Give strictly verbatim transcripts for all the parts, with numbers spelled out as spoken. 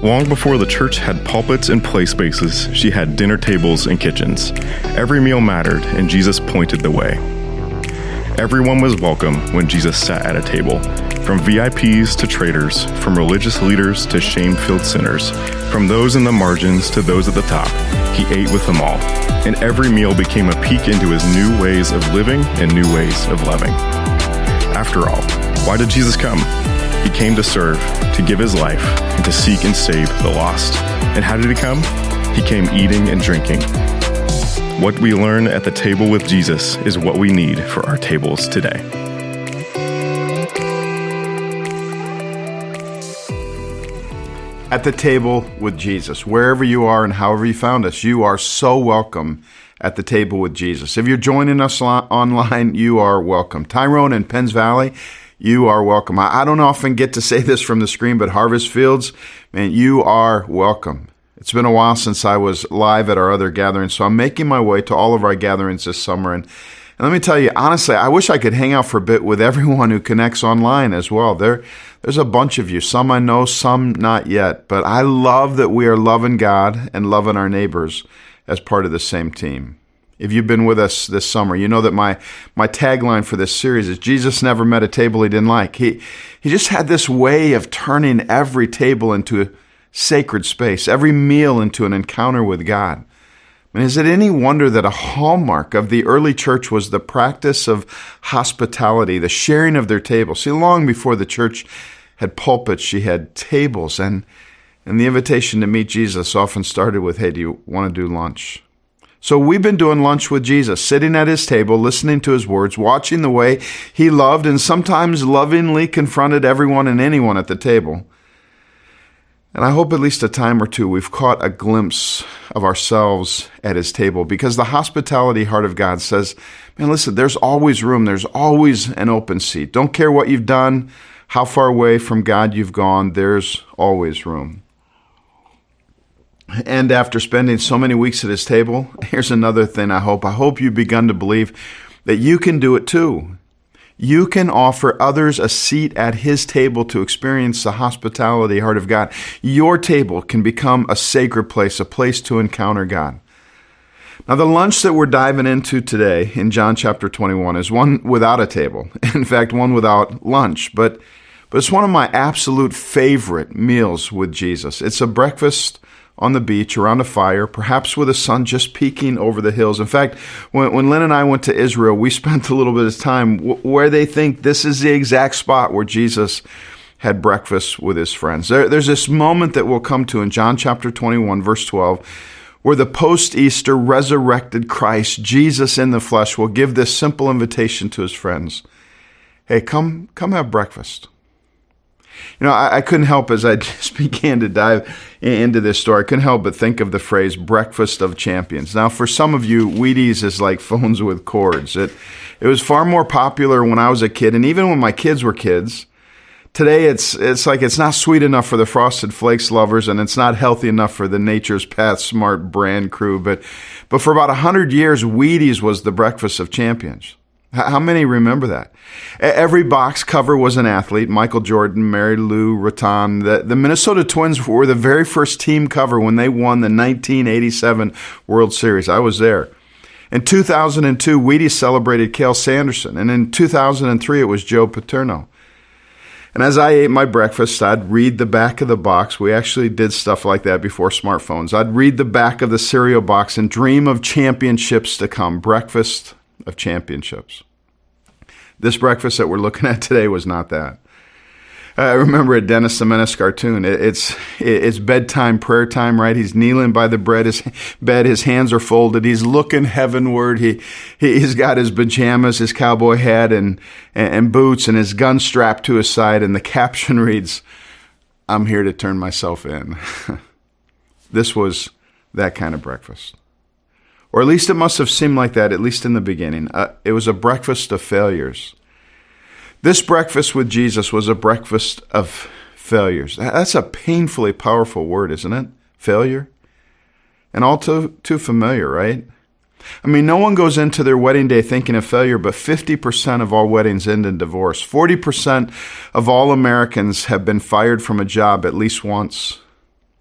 Long before the church had pulpits and play spaces, she had dinner tables and kitchens. Every meal mattered, and Jesus pointed the way. Everyone was welcome when Jesus sat at a table, from V I Ps to traders, from religious leaders to shame-filled sinners, from those in the margins to those at the top. He ate with them all, and every meal became a peek into his new ways of living and new ways of loving. After all, why did Jesus come? He came to serve, to give his life, and to seek and save the lost. And how did he come? He came eating and drinking. What we learn at the table with Jesus is what we need for our tables today. At the table with Jesus, wherever you are and however you found us, you are so welcome at the table with Jesus. If you're joining us online, you are welcome. Tyrone in Penns Valley, you are welcome. I don't often get to say this from the screen, but Harvest Fields, man, you are welcome. It's been a while since I was live at our other gatherings, so I'm making my way to all of our gatherings this summer. And, and let me tell you, honestly, I wish I could hang out for a bit with everyone who connects online as well. There, there's a bunch of you. Some I know, some not yet. But I love that we are loving God and loving our neighbors as part of the same team. If you've been with us this summer, you know that my my tagline for this series is Jesus never met a table he didn't like. He he just had this way of turning every table into a sacred space, every meal into an encounter with God. And is it any wonder that a hallmark of the early church was the practice of hospitality, the sharing of their tables? See, long before the church had pulpits, she had tables, and and the invitation to meet Jesus often started with, hey, do you want to do lunch? So we've been doing lunch with Jesus, sitting at his table, listening to his words, watching the way he loved and sometimes lovingly confronted everyone and anyone at the table. And I hope at least a time or two we've caught a glimpse of ourselves at his table, because the hospitality heart of God says, man, listen, there's always room. There's always an open seat. Don't care what you've done, how far away from God you've gone, there's always room. And after spending so many weeks at his table, here's another thing I hope. I hope you've begun to believe that you can do it too. You can offer others a seat at his table to experience the hospitality heart of God. Your table can become a sacred place, a place to encounter God. Now, the lunch that we're diving into today in John chapter twenty-one is one without a table. In fact, one without lunch. But, but it's one of my absolute favorite meals with Jesus. It's a breakfast on the beach around a fire, perhaps with the sun just peeking over the hills. In fact, when, when Lynn and I went to Israel, we spent a little bit of time w- where they think this is the exact spot where Jesus had breakfast with his friends. There, there's this moment that we'll come to in John chapter twenty-one, verse twelve, where the post-Easter resurrected Christ, Jesus in the flesh, will give this simple invitation to his friends. Hey, come, come have breakfast. You know, I, I couldn't help as I just began to dive into this story, I couldn't help but think of the phrase breakfast of champions. Now, for some of you, Wheaties is like phones with cords. It, it was far more popular when I was a kid, and even when my kids were kids. Today, it's it's like it's not sweet enough for the Frosted Flakes lovers, and it's not healthy enough for the Nature's Path Smart brand crew. But, but for about one hundred years, Wheaties was the breakfast of champions. How many remember that? Every box cover was an athlete. Michael Jordan, Mary Lou Retton. The, the Minnesota Twins were the very first team cover when they won the nineteen eighty-seven World Series. I was there. In two thousand two, Wheaties celebrated Cale Sanderson. And in two thousand three, it was Joe Paterno. And as I ate my breakfast, I'd read the back of the box. We actually did stuff like that before smartphones. I'd read the back of the cereal box and dream of championships to come. Breakfast of championships. This breakfast that we're looking at today was not that. I remember a Dennis the Menace cartoon. It's it's bedtime, prayer time, right? He's kneeling by the bed. His bed, his hands are folded. He's looking heavenward. He he's got his pajamas, his cowboy hat, and and boots, and his gun strapped to his side. And the caption reads, "I'm here to turn myself in." This was that kind of breakfast. Or at least it must have seemed like that, at least in the beginning. Uh, it was a breakfast of failures. This breakfast with Jesus was a breakfast of failures. That's a painfully powerful word, isn't it? Failure. And all too, too familiar, right? I mean, no one goes into their wedding day thinking of failure, but fifty percent of all weddings end in divorce. forty percent of all Americans have been fired from a job at least once.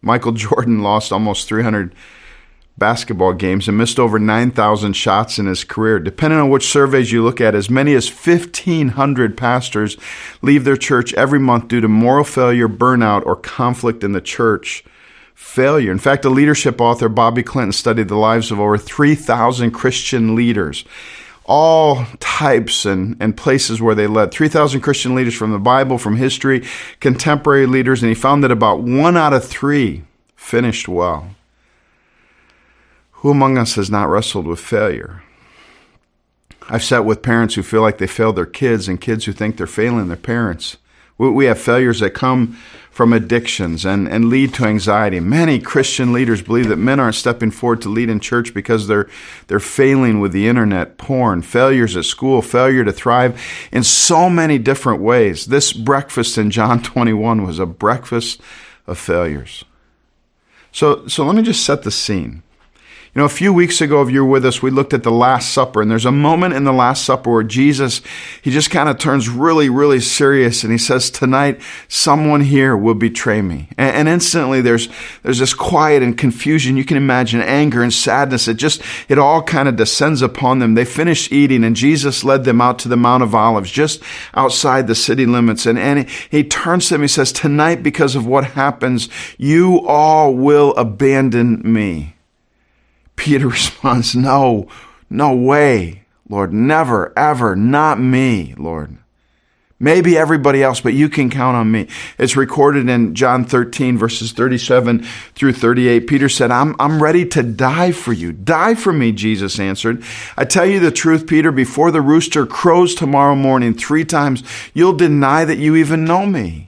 Michael Jordan lost almost three hundred basketball games and missed over nine thousand shots in his career. Depending on which surveys you look at, as many as fifteen hundred pastors leave their church every month due to moral failure, burnout, or conflict in the church. Failure. In fact, a leadership author, Bobby Clinton, studied the lives of over three thousand Christian leaders, all types and, and places where they led. three thousand Christian leaders from the Bible, from history, contemporary leaders, and he found that about one out of three finished well. Who among us has not wrestled with failure? I've sat with parents who feel like they failed their kids and kids who think they're failing their parents. We have failures that come from addictions and, and lead to anxiety. Many Christian leaders believe that men aren't stepping forward to lead in church because they're they're failing with the internet, porn, failures at school, failure to thrive in so many different ways. This breakfast in John twenty-one was a breakfast of failures. So, so let me just set the scene. You know, a few weeks ago, if you were with us, we looked at the Last Supper, and there's a moment in the Last Supper where Jesus, he just kind of turns really, really serious, and he says, tonight, someone here will betray me. And, and instantly, there's there's this quiet and confusion. You can imagine anger and sadness. It just, it all kind of descends upon them. They finish eating, and Jesus led them out to the Mount of Olives, just outside the city limits. And, and he, he turns to them, he says, tonight, because of what happens, you all will abandon me. Peter responds, no, no way, Lord, never, ever, not me, Lord. Maybe everybody else, but you can count on me. It's recorded in John thirteen, verses thirty-seven through thirty-eight. Peter said, I'm, I'm ready to die for you. Die for me, Jesus answered. I tell you the truth, Peter, before the rooster crows tomorrow morning three times, you'll deny that you even know me.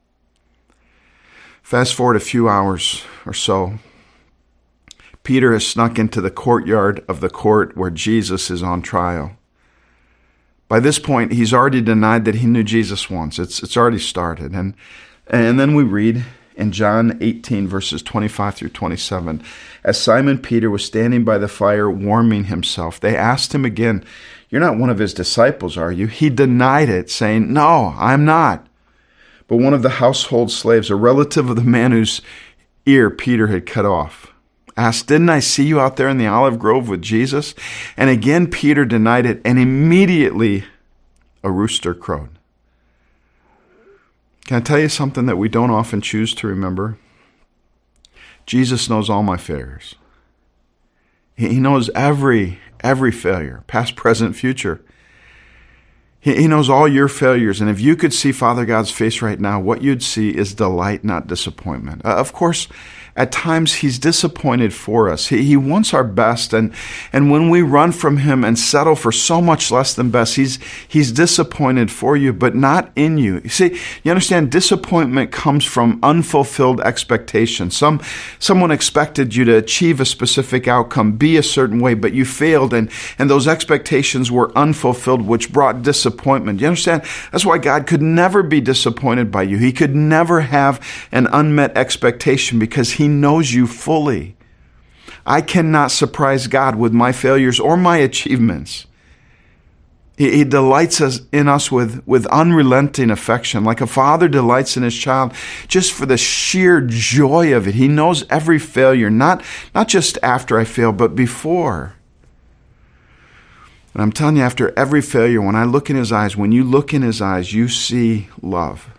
Fast forward a few hours or so. Peter has snuck into the courtyard of the court where Jesus is on trial. By this point, he's already denied that he knew Jesus once. It's it's already started. And, and then we read in John eighteen, verses twenty-five through twenty-seven, as Simon Peter was standing by the fire warming himself, they asked him again, you're not one of his disciples, are you? He denied it, saying, no, I'm not. But one of the household slaves, a relative of the man whose ear Peter had cut off, asked, didn't I see you out there in the olive grove with Jesus? And again, Peter denied it, and immediately a rooster crowed. Can I tell you something that we don't often choose to remember? Jesus knows all my failures. He knows every, every failure, past, present, future. He knows all your failures, and if you could see Father God's face right now, what you'd see is delight, not disappointment. Uh, of course, at times he's disappointed for us. He, he wants our best, and, and when we run from him and settle for so much less than best, he's, he's disappointed for you, but not in you. You see, you understand, disappointment comes from unfulfilled expectations. Some, someone expected you to achieve a specific outcome, be a certain way, but you failed, and, and those expectations were unfulfilled, which brought disappointment. You understand? That's why God could never be disappointed by you. He could never have an unmet expectation because he knows you fully. I cannot surprise God with my failures or my achievements. He, he delights us in us with, with unrelenting affection, like a father delights in his child, just for the sheer joy of it. He knows every failure, not, not just after I fail, but before. And I'm telling you, after every failure, when I look in his eyes, when you look in his eyes, you see love.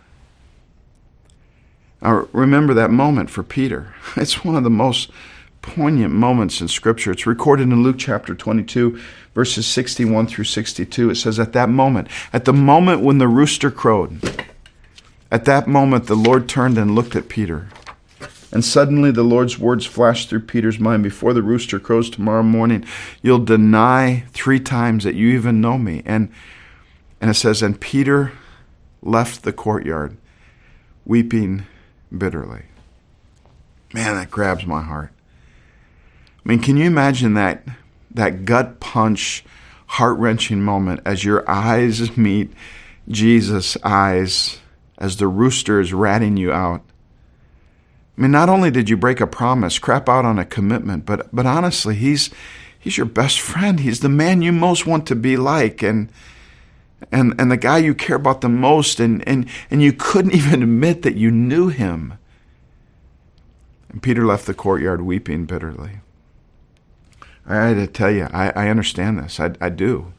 Now, remember that moment for Peter. It's one of the most poignant moments in Scripture. It's recorded in Luke chapter twenty-two, verses sixty-one through sixty-two. It says, at that moment, at the moment when the rooster crowed, at that moment the Lord turned and looked at Peter. And suddenly the Lord's words flashed through Peter's mind, before the rooster crows tomorrow morning, you'll deny three times that you even know me. And, and it says, and Peter left the courtyard, weeping bitterly. Man, that grabs my heart. I mean, can you imagine that that gut punch, heart-wrenching moment as your eyes meet Jesus' eyes as the rooster is ratting you out? I mean, not only did you break a promise, crap out on a commitment, but but honestly, he's he's your best friend. He's the man you most want to be like, and and and the guy you care about the most, and and and you couldn't even admit that you knew him. Peter left the courtyard weeping bitterly. I had to tell you, I, I understand this. I, I do.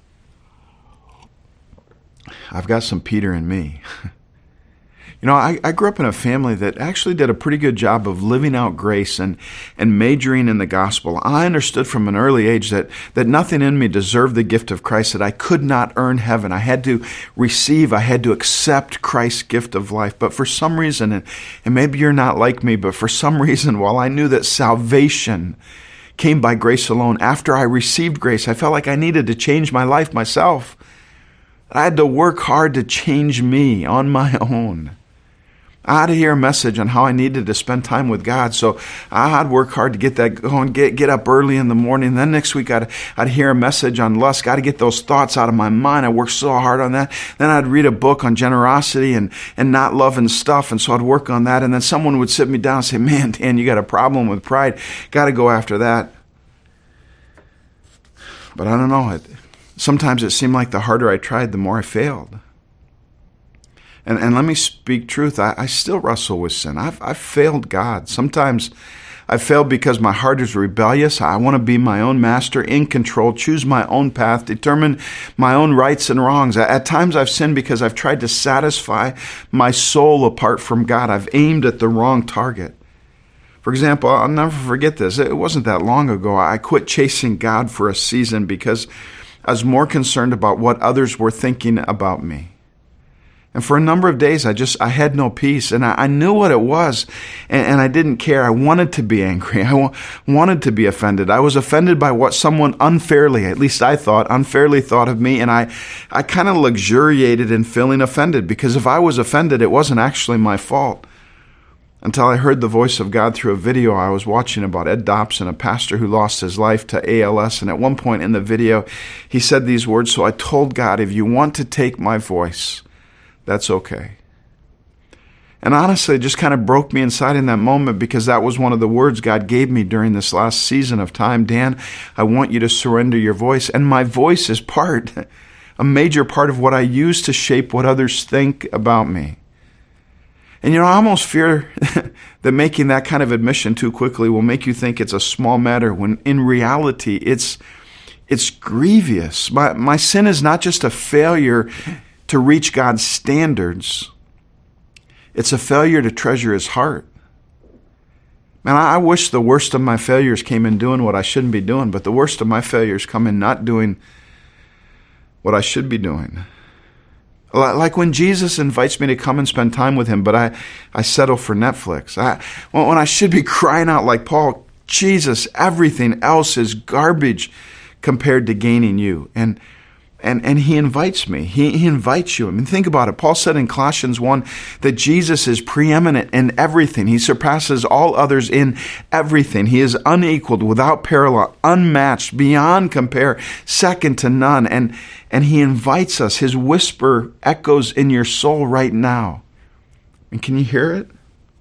I've got some Peter in me. You know, I, I grew up in a family that actually did a pretty good job of living out grace and, and majoring in the gospel. I understood from an early age that, that nothing in me deserved the gift of Christ, that I could not earn heaven. I had to receive, I had to accept Christ's gift of life. But for some reason, and, and maybe you're not like me, but for some reason, while I knew that salvation came by grace alone, after I received grace, I felt like I needed to change my life myself. I had to work hard to change me on my own. I had to hear a message on how I needed to spend time with God, so I'd work hard to get that going, get get up early in the morning. Then next week I'd, I'd hear a message on lust. Got to get those thoughts out of my mind. I worked so hard on that. Then I'd read a book on generosity and, and not loving stuff, and so I'd work on that. And then someone would sit me down and say, man, Dan, you got a problem with pride. Got to go after that. But I don't know. It, sometimes it seemed like the harder I tried, the more I failed. And and let me speak truth, I, I still wrestle with sin. I've, I've failed God. Sometimes I've failed because my heart is rebellious. I want to be my own master, in control, choose my own path, determine my own rights and wrongs. At times I've sinned because I've tried to satisfy my soul apart from God. I've aimed at the wrong target. For example, I'll never forget this. It wasn't that long ago. I quit chasing God for a season because I was more concerned about what others were thinking about me. And for a number of days, I just, I had no peace, and I, I knew what it was, and, and I didn't care. I wanted to be angry. I wa- wanted to be offended. I was offended by what someone unfairly, at least I thought, unfairly thought of me, and I, I kind of luxuriated in feeling offended, because if I was offended, it wasn't actually my fault. Until I heard the voice of God through a video I was watching about Ed Dobson, a pastor who lost his life to A L S, and at one point in the video, he said these words, "So I told God, if you want to take my voice, that's okay." And honestly, it just kind of broke me inside in that moment, because that was one of the words God gave me during this last season of time. Dan, I want you to surrender your voice. And my voice is part, a major part of what I use to shape what others think about me. And you know, I almost fear that making that kind of admission too quickly will make you think it's a small matter, when in reality, it's it's grievous. My, my sin is not just a failure to reach God's standards. It's a failure to treasure His heart. Man, I wish the worst of my failures came in doing what I shouldn't be doing, but the worst of my failures come in not doing what I should be doing. Like when Jesus invites me to come and spend time with Him, but I, I settle for Netflix. I, when I should be crying out like Paul, Jesus, everything else is garbage compared to gaining you. And And and he invites me. He, he invites you. I mean, think about it. Paul said in Colossians one that Jesus is preeminent in everything. He surpasses all others in everything. He is unequaled, without parallel, unmatched, beyond compare, second to none. And, and he invites us. His whisper echoes in your soul right now. And can you hear it?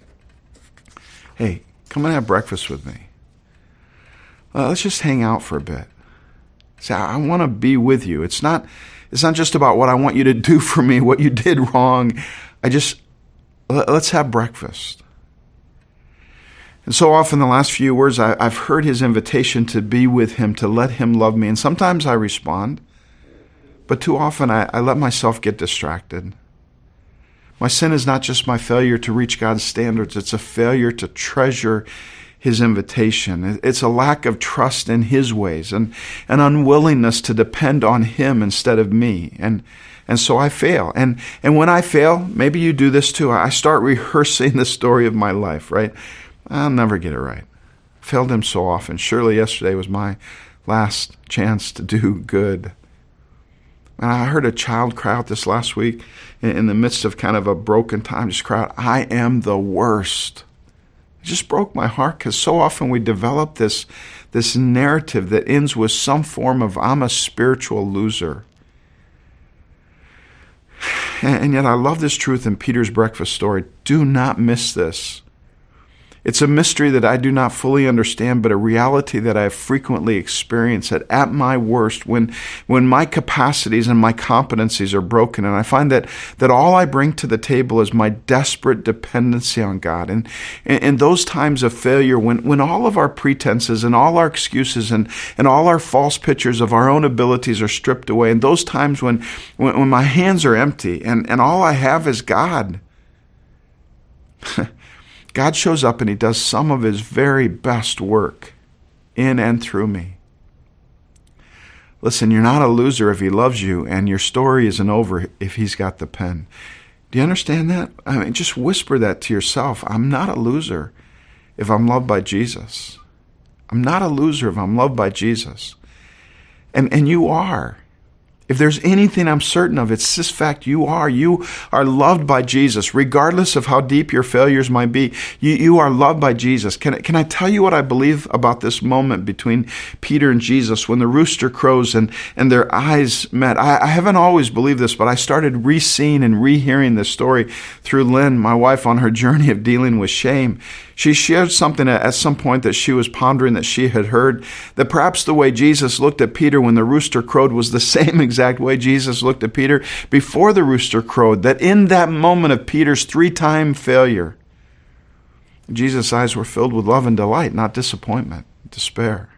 Hey, come and have breakfast with me. Uh, let's just hang out for a bit. Say, I want to be with you. It's not, it's not just about what I want you to do for me, what you did wrong. I just, let's have breakfast. And so often the last few words, I, I've heard His invitation to be with Him, to let Him love me. And sometimes I respond, but too often I, I let myself get distracted. My sin is not just my failure to reach God's standards. It's a failure to treasure His invitation. It's a lack of trust in His ways, and an unwillingness to depend on Him instead of me. And and so I fail. And and when I fail, maybe you do this too, I start rehearsing the story of my life, right? I'll never get it right. I failed Him so often. Surely yesterday was my last chance to do good. And I heard a child cry out this last week in the midst of kind of a broken time, just cry out, "I am the worst." It just broke my heart, because so often we develop this, this narrative that ends with some form of "I'm a spiritual loser." And yet I love this truth in Peter's breakfast story. Do not miss this. It's a mystery that I do not fully understand, but a reality that I have frequently experienced, that at my worst, when when my capacities and my competencies are broken, and I find that, that all I bring to the table is my desperate dependency on God. And in those times of failure, when, when all of our pretenses and all our excuses and, and all our false pictures of our own abilities are stripped away, and those times when, when, when my hands are empty and, and all I have is God, God shows up and he does some of his very best work in and through me. Listen, you're not a loser if he loves you, and your story isn't over if he's got the pen. Do you understand that? I mean, just whisper that to yourself. I'm not a loser if I'm loved by Jesus. I'm not a loser if I'm loved by Jesus. And, and you are. If there's anything I'm certain of, it's this fact: you are. You are loved by Jesus, regardless of how deep your failures might be. You, you are loved by Jesus. Can, can I tell you what I believe about this moment between Peter and Jesus when the rooster crows and, and their eyes met? I, I haven't always believed this, but I started re-seeing and rehearing this story through Lynn, my wife, on her journey of dealing with shame. She shared something at some point that she was pondering that she had heard, that perhaps the way Jesus looked at Peter when the rooster crowed was the same exact way Jesus looked at Peter before the rooster crowed, that in that moment of Peter's three-time failure, Jesus' eyes were filled with love and delight, not disappointment, despair.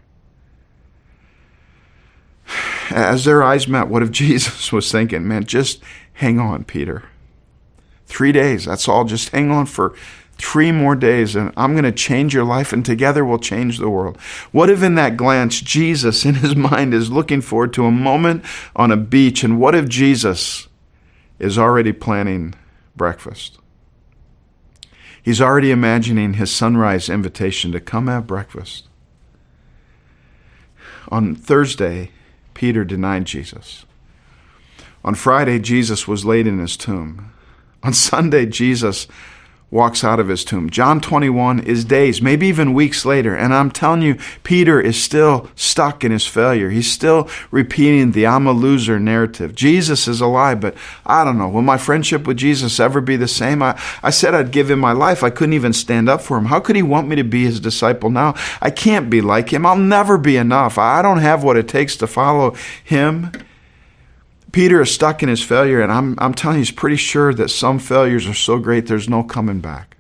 As their eyes met, what if Jesus was thinking, man, just hang on, Peter. Three days, that's all. Just hang on for three more days, and I'm going to change your life, and together we'll change the world. What if in that glance, Jesus in his mind is looking forward to a moment on a beach, and what if Jesus is already planning breakfast? He's already imagining his sunrise invitation to come have breakfast. On Thursday, Peter denied Jesus. On Friday, Jesus was laid in his tomb. On Sunday, Jesus walks out of his tomb. John twenty-one is days, maybe even weeks later, and I'm telling you, Peter is still stuck in his failure. He's still repeating the I'm a loser narrative. Jesus is alive, but I don't know. Will my friendship with Jesus ever be the same? I, I said I'd give him my life. I couldn't even stand up for him. How could he want me to be his disciple now? I can't be like him. I'll never be enough. I don't have what it takes to follow him. Peter is stuck in his failure, and I'm, I'm telling you, he's pretty sure that some failures are so great there's no coming back.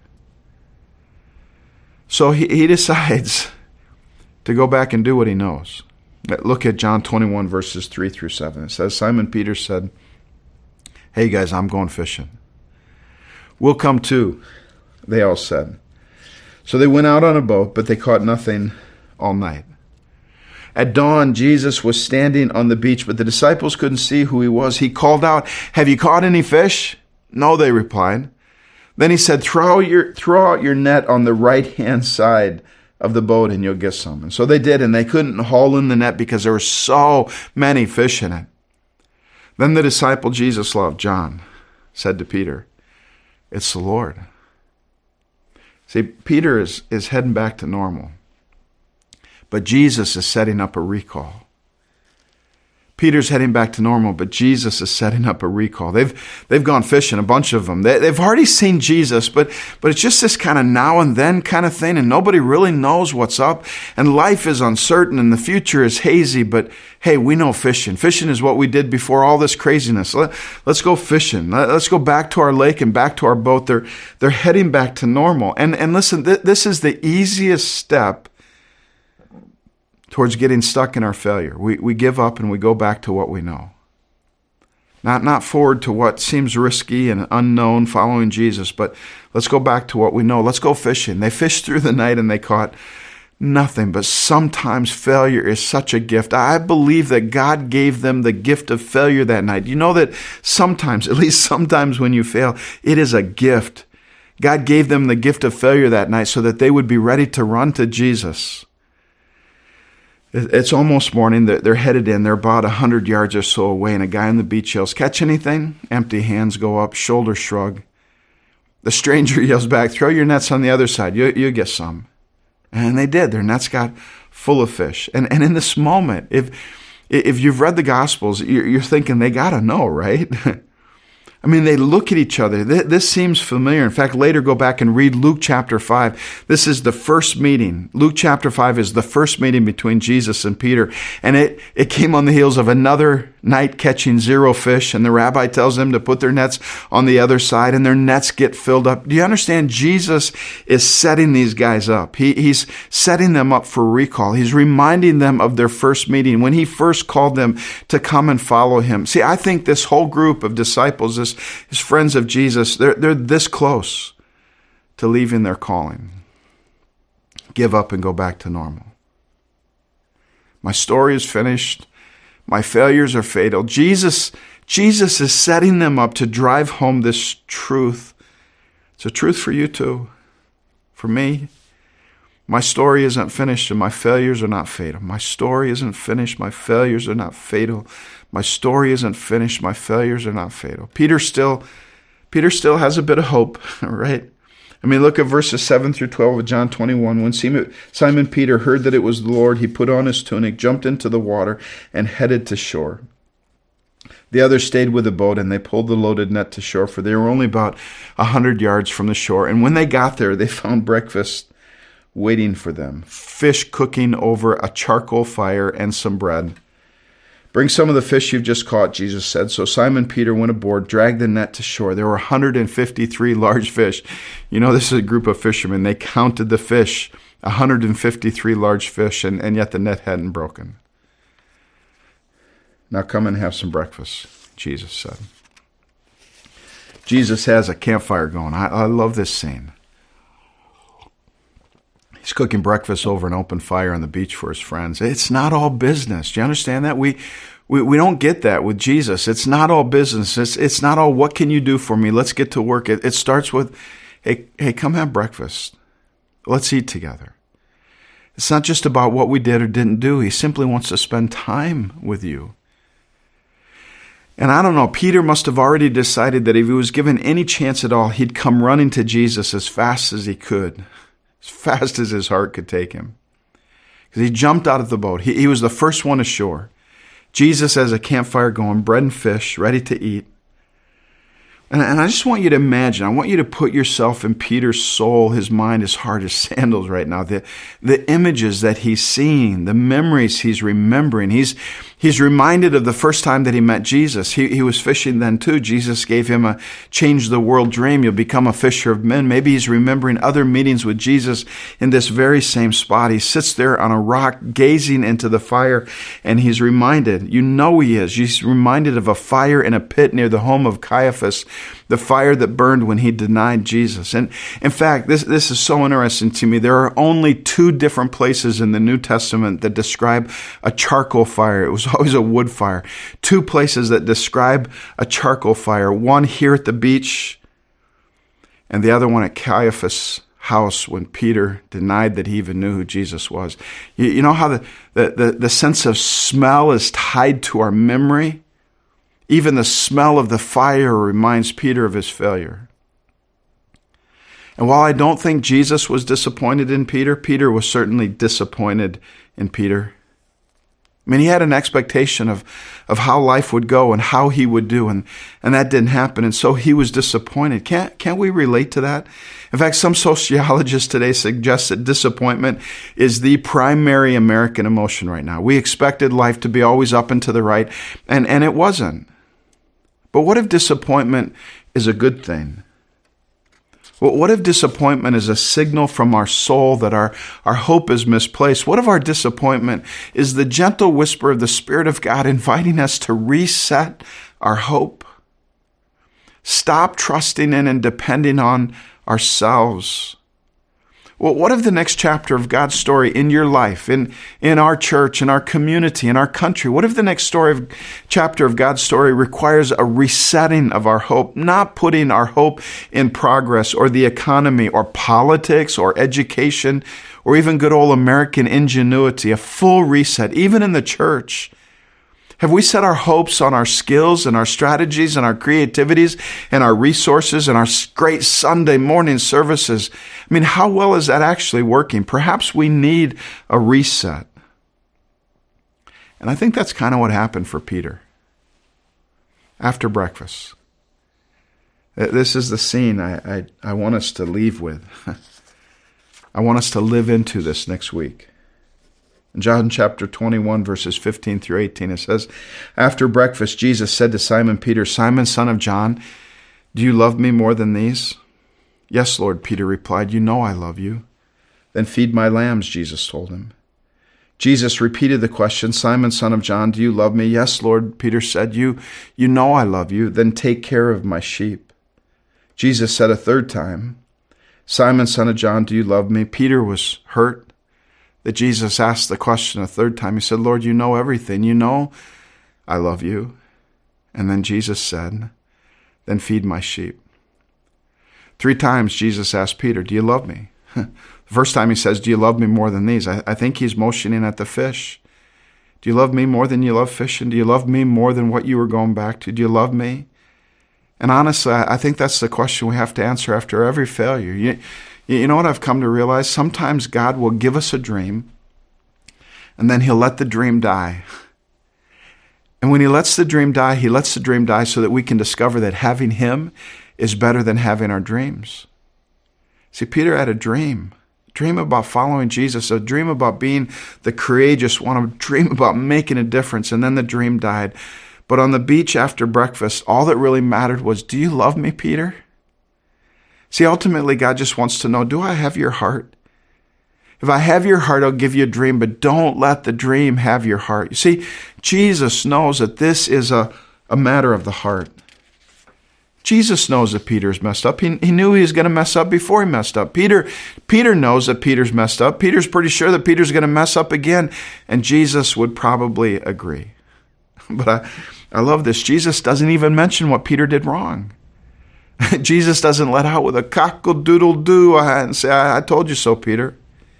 So he, he decides to go back and do what he knows. Look at John twenty-one, verses three through seven. It says, Simon Peter said, hey guys, I'm going fishing. We'll come too, they all said. So they went out on a boat, but they caught nothing all night. At dawn, Jesus was standing on the beach, but the disciples couldn't see who he was. He called out, have you caught any fish? No, they replied. Then he said, throw your, throw out your net on the right-hand side of the boat and you'll get some. And so they did, and they couldn't haul in the net because there were so many fish in it. Then the disciple Jesus loved, John, said to Peter, it's the Lord. See, Peter is, is heading back to normal. But Jesus is setting up a recall. Peter's heading back to normal, but Jesus is setting up a recall. They've they've gone fishing, a bunch of them. They, they've already seen Jesus, but, but it's just this kind of now and then kind of thing, and nobody really knows what's up, and life is uncertain, and the future is hazy, but hey, we know fishing. Fishing is what we did before all this craziness. Let, let's go fishing. Let, let's go back to our lake and back to our boat. They're, they're heading back to normal. And, and listen, th- this is the easiest step towards getting stuck in our failure. We we give up and we go back to what we know. Not not forward to what seems risky and unknown following Jesus, but let's go back to what we know. Let's go fishing. They fished through the night and they caught nothing, but sometimes failure is such a gift. I believe that God gave them the gift of failure that night. You know that sometimes, at least sometimes when you fail, it is a gift. God gave them the gift of failure that night so that they would be ready to run to Jesus. It's almost morning. They're headed in. They're about a hundred yards or so away, and a guy on the beach yells, catch anything? Empty hands go up, shoulders shrug. The stranger yells back, throw your nets on the other side. You, you get some. And they did. Their nets got full of fish. And, and in this moment, if, if you've read the Gospels, you're, you're thinking they got to know, right? I mean, they look at each other. This seems familiar. In fact, later go back and read Luke chapter five. This is the first meeting. Luke chapter five is the first meeting between Jesus and Peter. And it, it came on the heels of another night catching zero fish. And the rabbi tells them to put their nets on the other side, and their nets get filled up. Do you understand? Jesus is setting these guys up. He, he's setting them up for recall. He's reminding them of their first meeting when he first called them to come and follow him. See, I think this whole group of disciples, this his friends of Jesus, they're, they're this close to leaving their calling. Give up and go back to normal. My story is finished. My failures are fatal. Jesus, Jesus is setting them up to drive home this truth. It's a truth for you too. For me, my story isn't finished and my failures are not fatal. My story isn't finished. My failures are not fatal. My story isn't finished. My failures are not fatal. Peter still, Peter still has a bit of hope, right? I mean, look at verses seven through twelve of John twenty-one. When Simon Peter heard that it was the Lord, he put on his tunic, jumped into the water, and headed to shore. The others stayed with the boat, and they pulled the loaded net to shore, for they were only about a hundred yards from the shore. And when they got there, they found breakfast waiting for them, fish cooking over a charcoal fire and some bread. Bring some of the fish you've just caught, Jesus said. So Simon Peter went aboard, dragged the net to shore. There were one hundred fifty-three large fish. You know, this is a group of fishermen. They counted the fish, one hundred fifty-three large fish, and, and yet the net hadn't broken. Now come and have some breakfast, Jesus said. Jesus has a campfire going. I, I love this scene. He's cooking breakfast over an open fire on the beach for his friends. It's not all business. Do you understand that? We, we we don't get that with Jesus. It's not all business. It's it's not all, what can you do for me? Let's get to work. It, it starts with, hey, hey, come have breakfast. Let's eat together. It's not just about what we did or didn't do. He simply wants to spend time with you. And I don't know, Peter must have already decided that if he was given any chance at all, he'd come running to Jesus as fast as he could. As fast as his heart could take him. Because he jumped out of the boat. He, he was the first one ashore. Jesus has a campfire going, bread and fish, ready to eat. And, and I just want you to imagine, I want you to put yourself in Peter's soul, his mind, his heart, his sandals right now. The, the images that he's seeing, the memories he's remembering. He's, he's reminded of the first time that he met Jesus. He, he was fishing then too. Jesus gave him a change the world dream. You'll become a fisher of men. Maybe he's remembering other meetings with Jesus in this very same spot. He sits there on a rock gazing into the fire, and he's reminded, you know he is, he's reminded of a fire in a pit near the home of Caiaphas, the fire that burned when he denied Jesus. And in fact, this, this is so interesting to me. There are only two different places in the New Testament that describe a charcoal fire. It was always a wood fire. Two places that describe a charcoal fire. One here at the beach, and the other one at Caiaphas' house when Peter denied that he even knew who Jesus was. You, you know how the, the, the, the sense of smell is tied to our memory? Even the smell of the fire reminds Peter of his failure. And while I don't think Jesus was disappointed in Peter, Peter was certainly disappointed in Peter. I mean, he had an expectation of, of how life would go and how he would do, and, and that didn't happen, and so he was disappointed. Can't, can't we relate to that? In fact, some sociologists today suggest that disappointment is the primary American emotion right now. We expected life to be always up and to the right, and, and it wasn't. But what if disappointment is a good thing? Well, what if disappointment is a signal from our soul that our, our hope is misplaced? What if our disappointment is the gentle whisper of the Spirit of God inviting us to reset our hope? Stop trusting in and depending on ourselves. Well, what if the next chapter of God's story in your life, in, in our church, in our community, in our country, what if the next story of, chapter of God's story requires a resetting of our hope, not putting our hope in progress or the economy or politics or education or even good old American ingenuity, a full reset, even in the church? Have we set our hopes on our skills and our strategies and our creativities and our resources and our great Sunday morning services? I mean, how well is that actually working? Perhaps we need a reset. And I think that's kind of what happened for Peter. After breakfast, This is the scene I, I, I want us to leave with. I want us to live into this next week. In John chapter twenty-one, verses fifteen through eighteen, it says, "After breakfast, Jesus said to Simon Peter, 'Simon, son of John, do you love me more than these?' 'Yes, Lord,' Peter replied, 'you know I love you.' 'Then feed my lambs,' Jesus told him. Jesus repeated the question, 'Simon, son of John, do you love me?' 'Yes, Lord,' Peter said, you, you know I love you. Then take care of my sheep.' Jesus said a third time, 'Simon, son of John, do you love me?' Peter was hurt that Jesus asked the question a third time. He said, 'Lord, you know everything. You know I love you.' And then Jesus said, 'Then feed my sheep.' Three times Jesus asked Peter, 'Do you love me?' The first time he says, 'Do you love me more than these?' I, I think he's motioning at the fish. Do you love me more than you love fishing? Do you love me more than what you were going back to? Do you love me? And honestly, I think that's the question we have to answer after every failure. You, you know what I've come to realize? Sometimes God will give us a dream, and then he'll let the dream die. And when he lets the dream die, he lets the dream die so that we can discover that having him is better than having our dreams. See, Peter had a dream. A dream about following Jesus, a dream about being the courageous one, a dream about making a difference, and then the dream died. But on the beach after breakfast, all that really mattered was, do you love me, Peter? See, ultimately, God just wants to know, do I have your heart? If I have your heart, I'll give you a dream, but don't let the dream have your heart. You see, Jesus knows that this is a, a matter of the heart. Jesus knows that Peter's messed up. He, he knew he was going to mess up before he messed up. Peter, Peter knows that Peter's messed up. Peter's pretty sure that Peter's going to mess up again, and Jesus would probably agree. But I, I love this. Jesus doesn't even mention what Peter did wrong. Jesus doesn't let out with a cockle-doodle-doo and say, I, I told you so, Peter.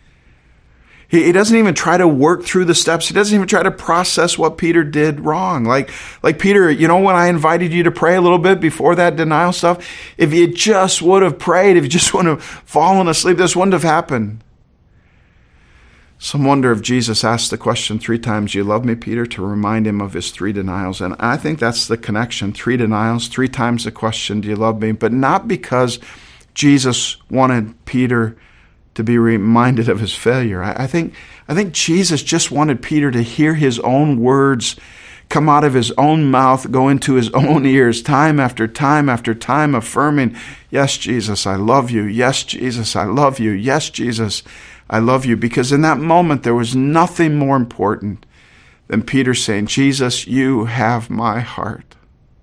He, he doesn't even try to work through the steps. He doesn't even try to process what Peter did wrong. Like, like Peter, you know, when I invited you to pray a little bit before that denial stuff, if you just would have prayed, if you just would have fallen asleep, this wouldn't have happened. Some wonder if Jesus asked the question three times, you love me, Peter, to remind him of his three denials. And I think that's the connection. Three denials, three times the question, do you love me? But not because Jesus wanted Peter to be reminded of his failure. I, I think, I think Jesus just wanted Peter to hear his own words come out of his own mouth, go into his own ears, time after time after time, affirming, yes, Jesus, I love you. Yes, Jesus, I love you. Yes, Jesus, I love you. Because in that moment, there was nothing more important than Peter saying, Jesus, you have my heart.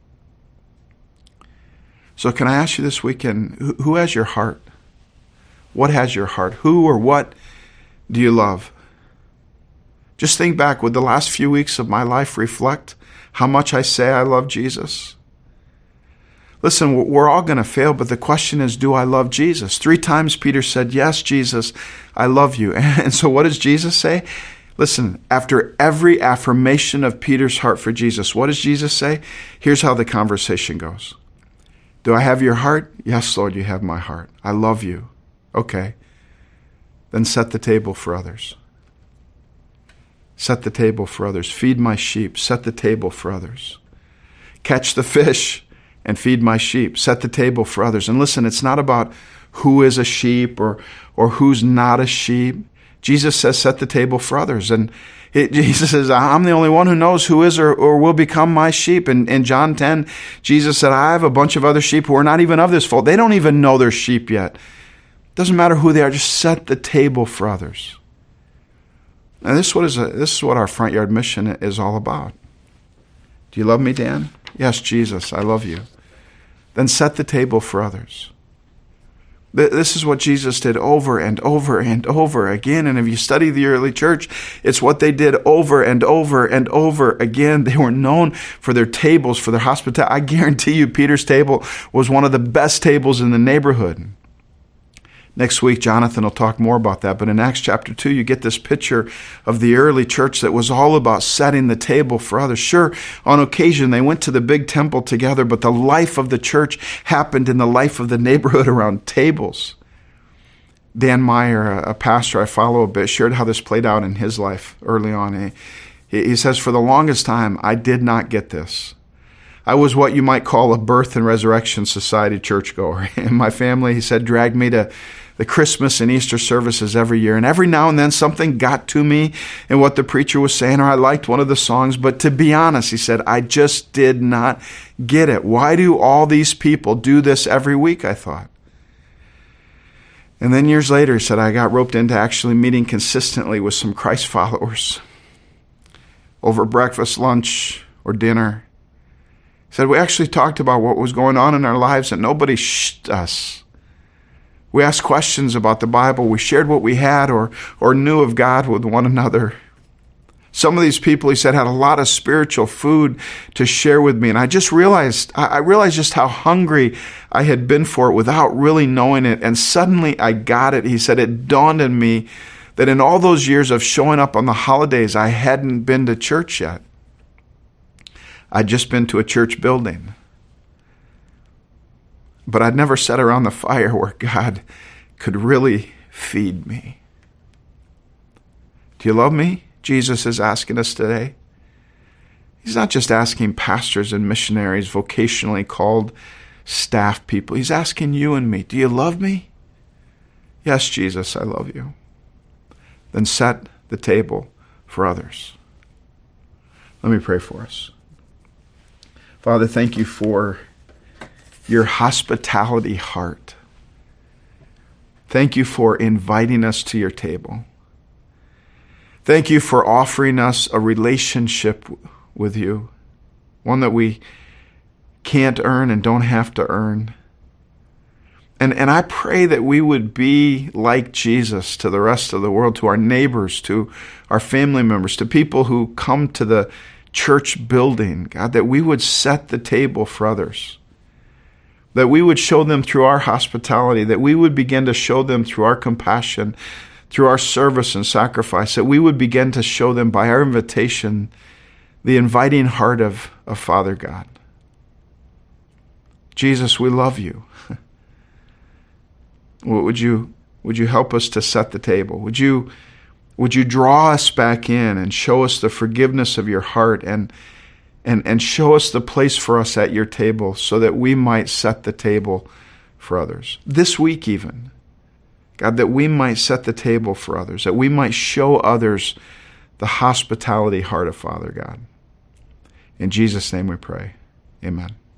So can I ask you this weekend, who has your heart? What has your heart? Who or what do you love? Just think back, would the last few weeks of my life reflect how much I say I love Jesus? Listen, we're all going to fail, but the question is, do I love Jesus? Three times Peter said, yes, Jesus, I love you. And so what does Jesus say? Listen, after every affirmation of Peter's heart for Jesus, what does Jesus say? Here's how the conversation goes. Do I have your heart? Yes, Lord, you have my heart. I love you. Okay. Then set the table for others. Set the table for others. Feed my sheep. Set the table for others. Catch the fish and feed my sheep. Set the table for others. And listen, it's not about who is a sheep or, or who's not a sheep. Jesus says, set the table for others. And it, Jesus says, I'm the only one who knows who is or, or will become my sheep. And in John ten, Jesus said, I have a bunch of other sheep who are not even of this fold. They don't even know they're sheep yet. Doesn't matter who they are. Just set the table for others. And this is what is a, this is what our front yard mission is all about. Do you love me, Dan? Yes, Jesus, I love you. Then set the table for others. This is what Jesus did over and over and over again. And if you study the early church, it's what they did over and over and over again. They were known for their tables, for their hospitality. I guarantee you Peter's table was one of the best tables in the neighborhood. Next week, Jonathan will talk more about that. But in Acts chapter two, you get this picture of the early church that was all about setting the table for others. Sure, on occasion, they went to the big temple together, but the life of the church happened in the life of the neighborhood around tables. Dan Meyer, a pastor I follow a bit, shared how this played out in his life early on. He, he says, for the longest time, I did not get this. I was what you might call a birth and resurrection society churchgoer. And my family, he said, dragged me to the Christmas and Easter services every year. And every now and then something got to me in what the preacher was saying, or I liked one of the songs. But to be honest, he said, I just did not get it. Why do all these people do this every week, I thought. And then years later, he said, I got roped into actually meeting consistently with some Christ followers over breakfast, lunch, or dinner. He said, we actually talked about what was going on in our lives and nobody shushed us. We asked questions about the Bible. We shared what we had or, or knew of God with one another. Some of these people, he said, had a lot of spiritual food to share with me. And I just realized, I realized just how hungry I had been for it without really knowing it. And suddenly I got it. He said, it dawned on me that in all those years of showing up on the holidays, I hadn't been to church yet. I'd just been to a church building. But I'd never sat around the fire where God could really feed me. Do you love me? Jesus is asking us today. He's not just asking pastors and missionaries, vocationally called staff people. He's asking you and me, do you love me? Yes, Jesus, I love you. Then set the table for others. Let me pray for us. Father, thank you for your hospitality heart. Thank you for inviting us to your table. Thank you for offering us a relationship with you, one that we can't earn and don't have to earn. And, and I pray that we would be like Jesus to the rest of the world, to our neighbors, to our family members, to people who come to the church building, God, that we would set the table for others, that we would show them through our hospitality, that we would begin to show them through our compassion, through our service and sacrifice, that we would begin to show them by our invitation the inviting heart of, of Father God. Jesus, we love you. Would you, would you help us to set the table? Would you, would you draw us back in and show us the forgiveness of your heart and, and, and show us the place for us at your table so that we might set the table for others? This week even. God, that we might set the table for others, that we might show others the hospitality heart of Father God. In Jesus' name we pray. Amen.